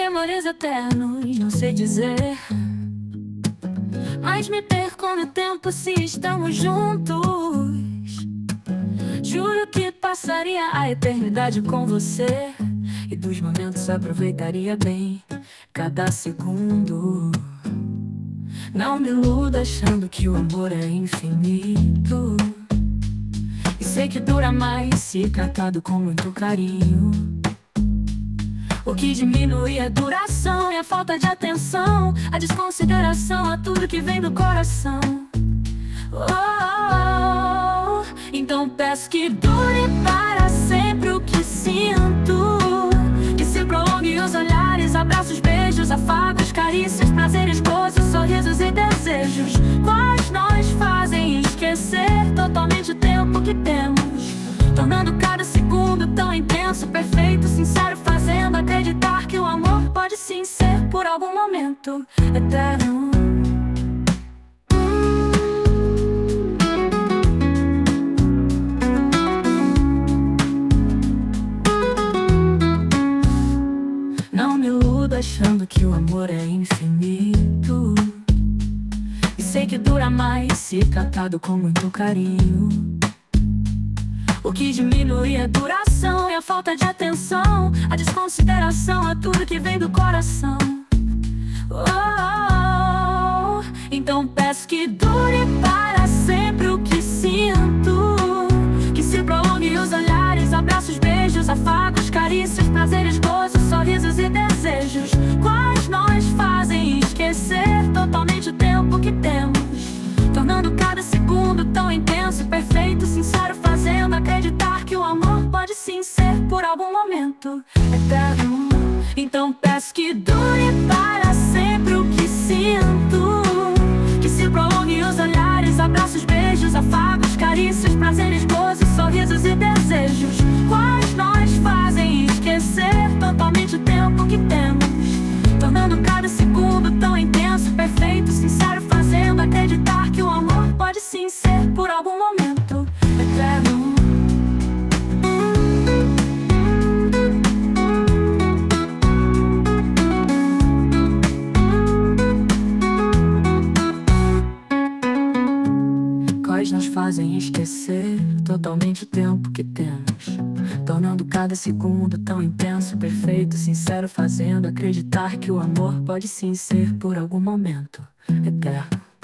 temores eternos, não sei dizer, mas me perco no tempo se estamos juntos. Juro que passaria a eternidade com você, e dos momentos aproveitaria bem cada segundo. Não me iluda achando que o amor é infinito, e sei que dura mais se tratado com muito carinho. O que diminui a duração é a falta de atenção, a desconsideração a tudo que vem do coração. Então peço que dure para sempre o que sinto, que se prolongue os olhares, abraços, beijos, afagos, carícias, prazeres, gozos, sorrisos e desejos. Quais nós fazem esquecer totalmente o tempo que temos, tornando cada segundo tão intenso, perfeito, sincero, fazendo acreditar que o amor pode sim ser por algum momento eterno. Não me iludo achando que o amor é infinito, e sei que dura mais se tratado com muito carinho. O que diminui a duração é a falta de atenção, a desconsideração a tudo que vem do coração. Então peço que dure para sempre o que sinto, que se prolongue os olhares, abraços, beijos, afagos, carícias, prazeres, gozos, sorrisos e desejos. Quais nós fazem esquecer totalmente o tempo que temos, tornando cada segundo tão intenso, perfeito, sincero, fazendo acreditar que o amor pode sim ser por algum momento eterno. Então peço que dure para sempre o que sinto, que se prolongue os olhares, abraços, beijos, afagos, carícias, prazeres, gozos, sorrisos e desejos. Quais nós fazem esquecer totalmente o tempo que temos, tornando cada segundo tão intenso, perfeito, sincero, fazendo acreditar que o amor pode sim ser por algum momento eterno. Quais nos fazem esquecer totalmente o tempo que temos, tornando cada segundo tão intenso, perfeito, sincero, fazendo acreditar que o amor pode sim ser por algum momento eterno.